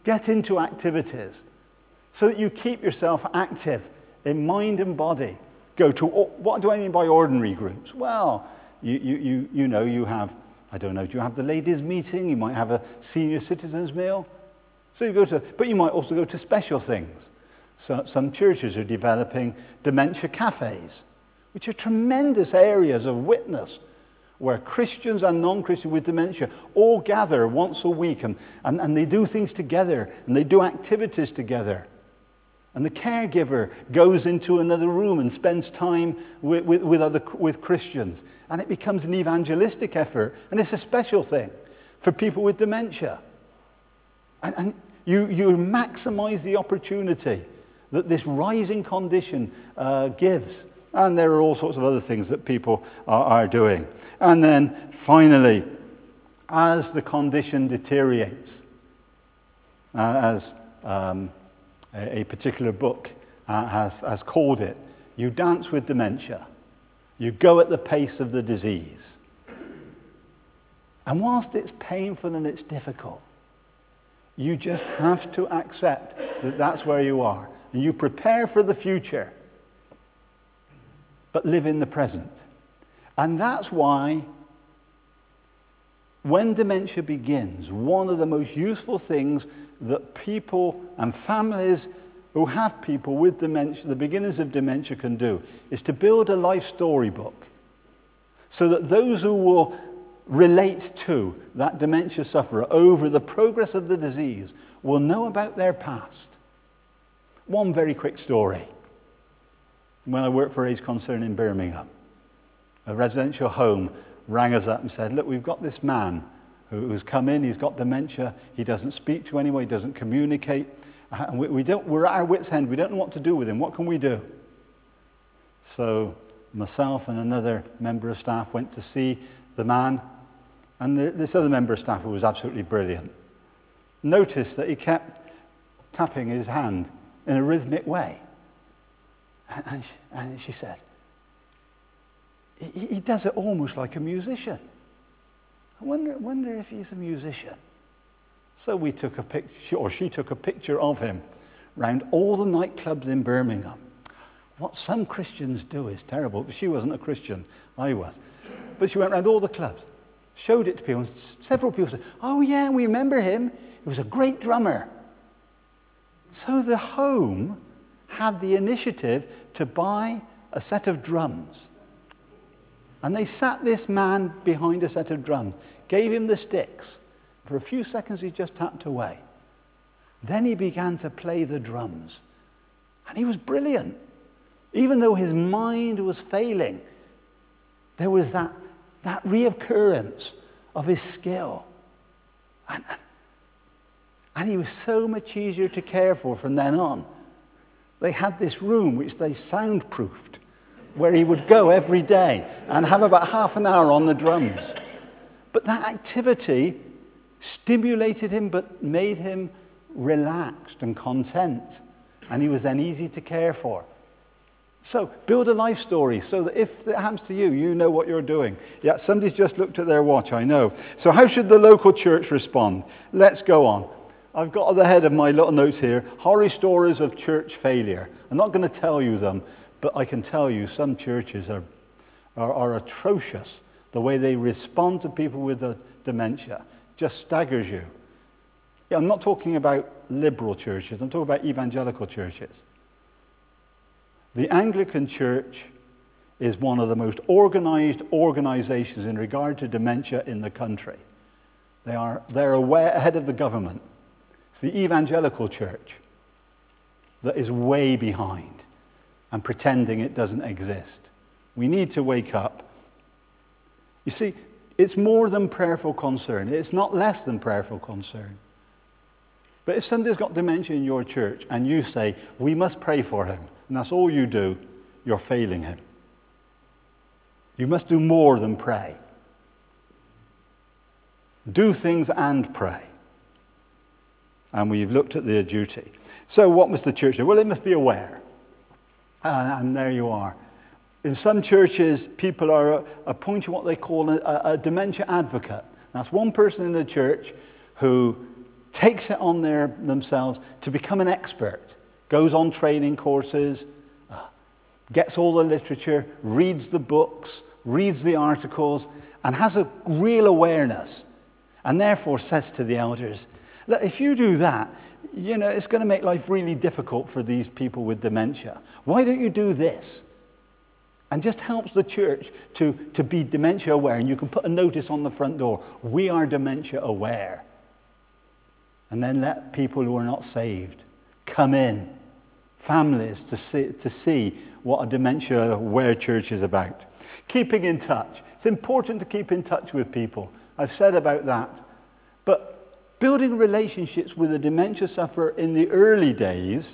get into activities so that you keep yourself active in mind and body. Go to, what do I mean by ordinary groups? Well, you, you, you, you know, you have, I don't know, do you have the ladies' meeting? You might have a senior citizens' meal. So you go to, but you might also go to special things. So some churches are developing dementia cafes, which are tremendous areas of witness, where Christians and non-Christians with dementia all gather once a week, and, and, and they do things together, and they do activities together. And the caregiver goes into another room and spends time with, with, with, other, with Christians. And it becomes an evangelistic effort, and it's a special thing for people with dementia. And, and you, you maximize the opportunity that this rising condition uh, gives. And there are all sorts of other things that people are, are doing. And then finally, as the condition deteriorates, uh, as um, a, a particular book uh, has, has called it, you dance with dementia. You go at the pace of the disease. And whilst it's painful and it's difficult, you just have to accept that that's where you are. And you prepare for the future, but live in the present. And that's why when dementia begins, one of the most useful things that people and families who have people with dementia, the beginnings of dementia, can do is to build a life storybook so that those who will relate to that dementia sufferer over the progress of the disease will know about their past. One very quick story. When I worked for Age Concern in Birmingham, a residential home rang us up and said, look, we've got this man who's come in, he's got dementia, he doesn't speak to anyone, he doesn't communicate, and we, we don't, we're at our wits' end, we don't know what to do with him, what can we do? So myself and another member of staff went to see the man, and the, this other member of staff, who was absolutely brilliant, noticed that he kept tapping his hand in a rhythmic way. And, and, she, and she said, he, he does it almost like a musician. I wonder, wonder if he's a musician. So we took a picture, or she took a picture of him round all the nightclubs in Birmingham. What some Christians do is terrible. She wasn't a Christian, I was. But she went round all the clubs, showed it to people, and several people said, oh yeah, we remember him. He was a great drummer. So the home had the initiative to buy a set of drums. And they sat this man behind a set of drums, gave him the sticks. For a few seconds, he just tapped away. Then he began to play the drums. And he was brilliant. Even though his mind was failing, there was that, that reoccurrence of his skill. And, and he was so much easier to care for from then on. They had this room which they soundproofed, where he would go every day and have about half an hour on the drums. But that activity stimulated him but made him relaxed and content. And he was then easy to care for. So build a life story so that if it happens to you, you know what you're doing. Yeah, somebody's just looked at their watch, I know. So how should the local church respond? Let's go on. I've got at the head of my little notes here, horror stories of church failure. I'm not going to tell you them, but I can tell you some churches are, are, are atrocious. The way they respond to people with the dementia just staggers you. Yeah, I'm not talking about liberal churches. I'm talking about evangelical churches. The Anglican Church is one of the most organized organizations in regard to dementia in the country. They are, they're aware, ahead of the government. It's the evangelical church that is way behind and pretending it doesn't exist. We need to wake up. You see, it's more than prayerful concern. It's not less than prayerful concern. But if somebody's got dementia in your church and you say, we must pray for him, and that's all you do, you're failing him. You must do more than pray. Do things and pray. And we've looked at their duty. So what must the church do? Well, it must be aware. Uh, and there you are. In some churches, people are appointing what they call a, a dementia advocate. That's one person in the church who takes it on their, themselves to become an expert, goes on training courses, uh, gets all the literature, reads the books, reads the articles, and has a real awareness, and therefore says to the elders, look, if you do that, you know, it's going to make life really difficult for these people with dementia. Why don't you do this? And just helps the church to, to be dementia aware. And you can put a notice on the front door, we are dementia aware. And then let people who are not saved come in, families, to see, to see what a dementia aware church is about. Keeping in touch. It's important to keep in touch with people. I've said about that. But building relationships with a dementia sufferer in the early days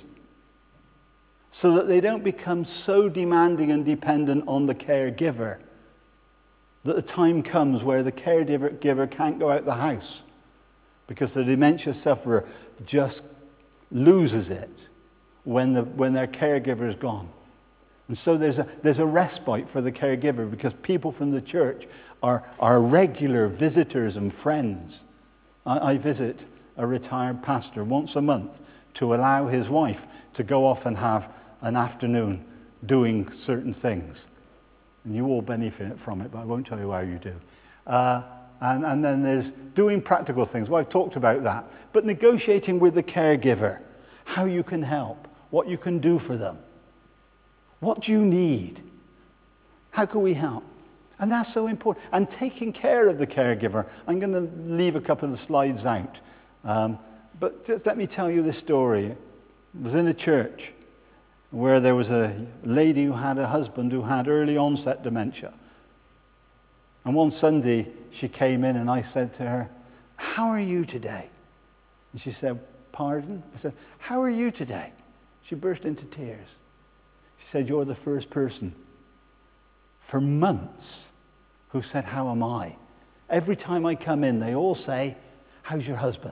so that they don't become so demanding and dependent on the caregiver that the time comes where the caregiver can't go out the house because the dementia sufferer just loses it when, the, when their caregiver is gone. And so there's a, there's a respite for the caregiver because people from the church are, are regular visitors and friends. I, I visit a retired pastor once a month to allow his wife to go off and have an afternoon doing certain things. And you all benefit from it, but I won't tell you how you do. Uh, and, and then there's doing practical things. Well, I've talked about that. But negotiating with the caregiver, how you can help, what you can do for them. What do you need? How can we help? And that's so important. And taking care of the caregiver. I'm going to leave a couple of the slides out. Um, but just let me tell you this story. It was in a church where there was a lady who had a husband who had early onset dementia. And one Sunday she came in and I said to her, how are you today? And she said, pardon? I said, how are you today? She burst into tears. She said, you're the first person for months who said, how am I? Every time I come in, they all say, how's your husband?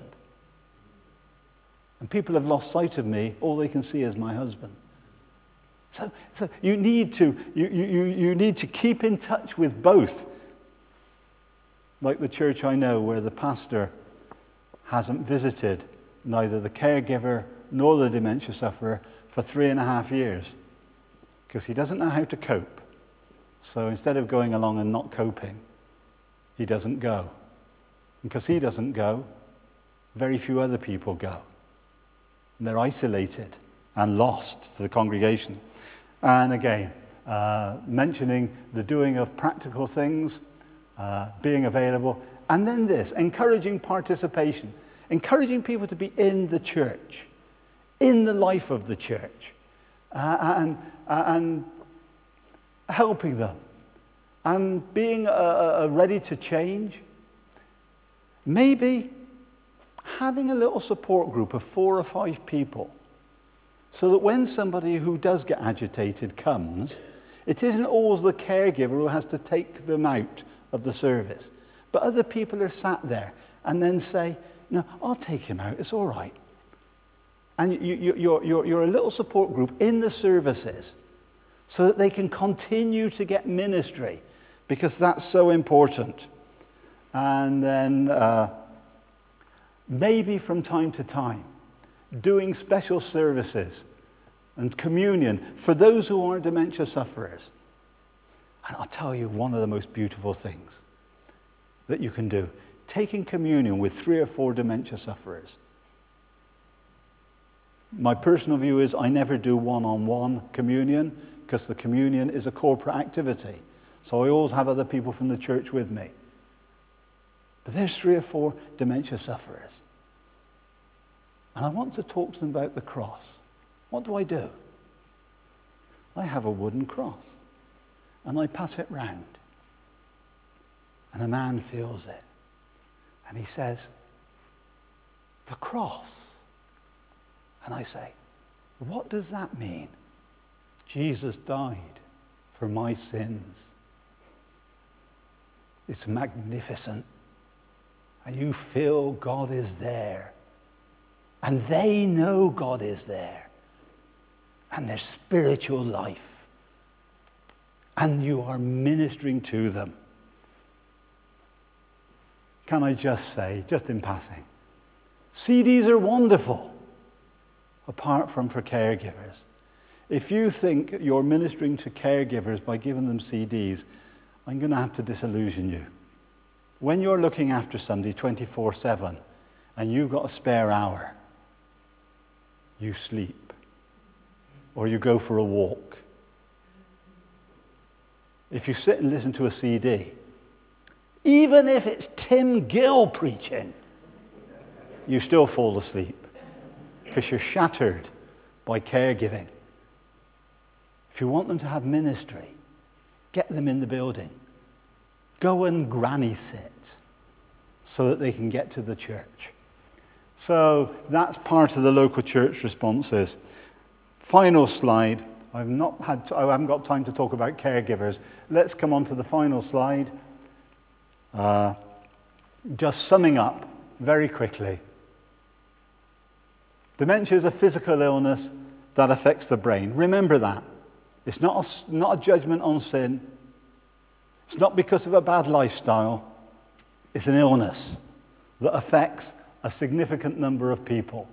And people have lost sight of me. All they can see is my husband. So, so you need to you, you, you need to keep in touch with both. Like the church I know where the pastor hasn't visited neither the caregiver nor the dementia sufferer for three and a half years. Because he doesn't know how to cope. So instead of going along and not coping, he doesn't go. And because he doesn't go, very few other people go. And they're isolated and lost to the congregation. And again, uh, mentioning the doing of practical things, uh, being available, and then this, encouraging participation, encouraging people to be in the church, in the life of the church, uh, and Uh, and helping them, and being uh, uh, ready to change. Maybe having a little support group of four or five people, so that when somebody who does get agitated comes, it isn't always the caregiver who has to take them out of the service, but other people are sat there and then say, no, I'll take him out, it's all right. And you, you, you're, you're, you're a little support group in the services so that they can continue to get ministry because that's so important. And then uh, maybe from time to time, doing special services and communion for those who are dementia sufferers. And I'll tell you one of the most beautiful things that you can do, taking communion with three or four dementia sufferers. My personal view is I never do one-on-one communion because the communion is a corporate activity. So I always have other people from the church with me. But there's three or four dementia sufferers. And I want to talk to them about the cross. What do I do? I have a wooden cross. And I pass it round. And a man feels it. And he says, the cross. And I say, what does that mean? Jesus died for my sins. It's magnificent. And you feel God is there. And they know God is there. And there's spiritual life. And you are ministering to them. Can I just say, just in passing, C Ds are wonderful, apart from for caregivers. If you think you're ministering to caregivers by giving them C Ds, I'm going to have to disillusion you. When you're looking after somebody twenty-four seven and you've got a spare hour, you sleep or you go for a walk. If you sit and listen to a C D, even if it's Tim Gill preaching, you still fall asleep because you're shattered by caregiving. If you want them to have ministry, get them in the building. Go and granny sit so that they can get to the church. So that's part of the local church responses. Final slide. I've not had. To, I haven't got time to talk about caregivers. Let's come on to the final slide. Uh, just summing up very quickly. Dementia is a physical illness that affects the brain. Remember that. It's not a, not a judgment on sin. It's not because of a bad lifestyle. It's an illness that affects a significant number of people.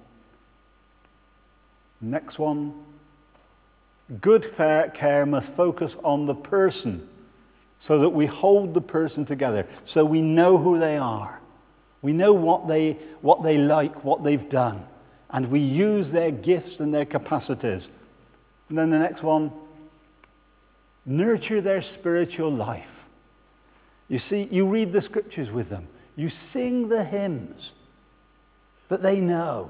Next one. Good care must focus on the person so that we hold the person together, so we know who they are. We know what they, what they like, what they've done, and we use their gifts and their capacities. And then the next one, nurture their spiritual life. You see, you read the scriptures with them. You sing the hymns that they know.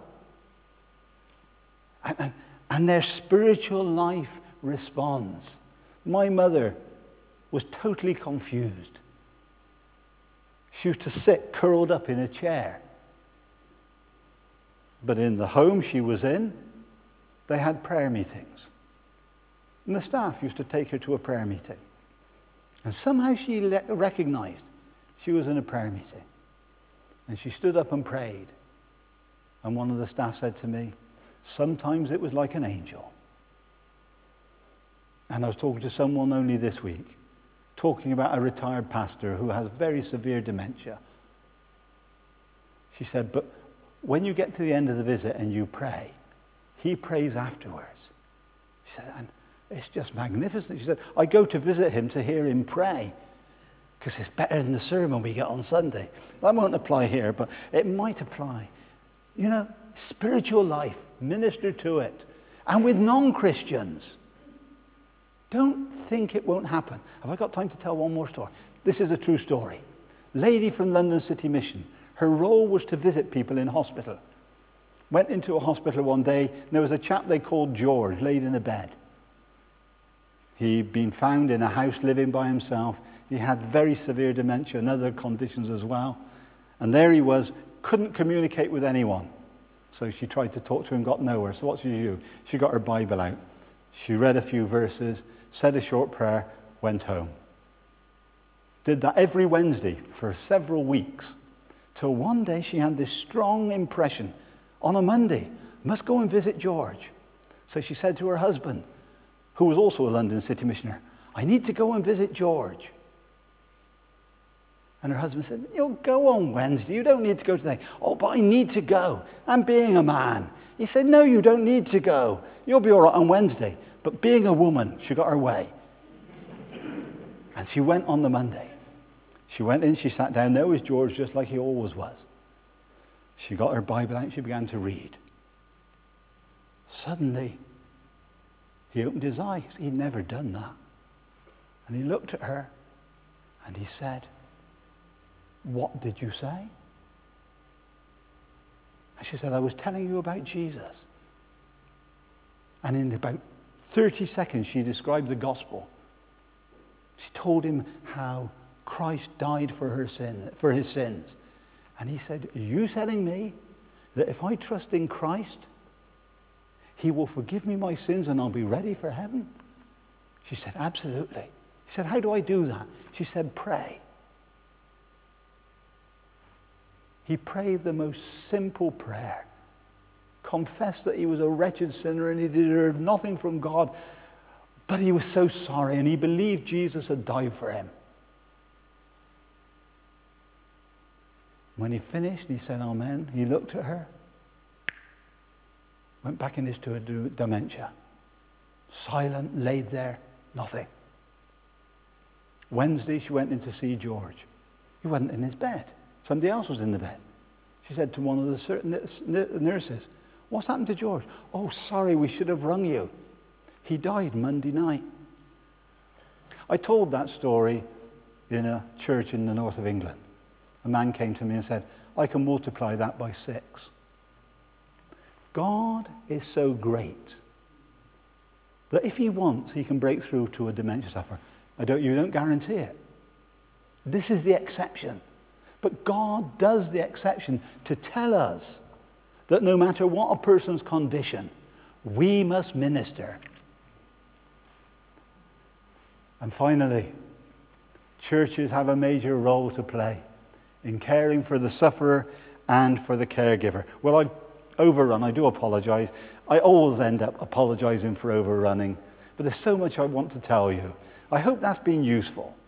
And, and, and their spiritual life responds. My mother was totally confused. She used to sit curled up in a chair. But in the home she was in, they had prayer meetings. And the staff used to take her to a prayer meeting. And somehow she le- recognized she was in a prayer meeting. And she stood up and prayed. And one of the staff said to me, sometimes it was like an angel. And I was talking to someone only this week, talking about a retired pastor who has very severe dementia. She said, but when you get to the end of the visit and you pray, he prays afterwards. She said, and it's just magnificent. She said, I go to visit him to hear him pray because it's better than the sermon we get on Sunday. That won't apply here, but it might apply. You know, spiritual life, minister to it. And with non-Christians, don't think it won't happen. Have I got time to tell one more story? This is a true story. Lady from London City Mission. Her role was to visit people in hospital. Went into a hospital one day, and there was a chap they called George, laid in a bed. He'd been found in a house living by himself. He had very severe dementia and other conditions as well. And there he was, couldn't communicate with anyone. So she tried to talk to him, got nowhere. So what did she do? She got her Bible out. She read a few verses, said a short prayer, went home. Did that every Wednesday for several weeks. Till one day she had this strong impression. On a Monday, must go and visit George. So she said to her husband, who was also a London City Missioner, I need to go and visit George. And her husband said, you'll go on Wednesday. You don't need to go today. Oh, but I need to go. I'm being a man. He said, no, you don't need to go. You'll be all right on Wednesday. But being a woman, she got her way. And she went on the Monday. She went in, she sat down. There was George, just like he always was. She got her Bible out and she began to read. Suddenly, he opened his eyes. He'd never done that. And he looked at her and he said, what did you say? And she said, I was telling you about Jesus. And in about thirty seconds, she described the gospel. She told him how Christ died for her sin, for his sins. And he said, are you telling me that if I trust in Christ, he will forgive me my sins and I'll be ready for heaven? She said, absolutely. He said, how do I do that? She said, pray. He prayed the most simple prayer. Confessed that he was a wretched sinner and he deserved nothing from God. But he was so sorry and he believed Jesus had died for him. When he finished, he said, amen. He looked at her Went back into dementia. Silent, laid there, nothing. Wednesday, she went in to see George. He wasn't in his bed. Somebody else was in the bed. She said to one of the nurses, "What's happened to George?" "Oh, sorry, we should have rung you. He died Monday night." I told that story in a church in the north of England. A man came to me and said, "I can multiply that by six." God is so great that if he wants, he can break through to a dementia sufferer. I don't, you don't guarantee it. This is the exception. But God does the exception to tell us that no matter what a person's condition, we must minister. And finally, churches have a major role to play in caring for the sufferer and for the caregiver. Well, I've overrun. I do apologize. I always end up apologizing for overrunning. But there's so much I want to tell you. I hope that's been useful.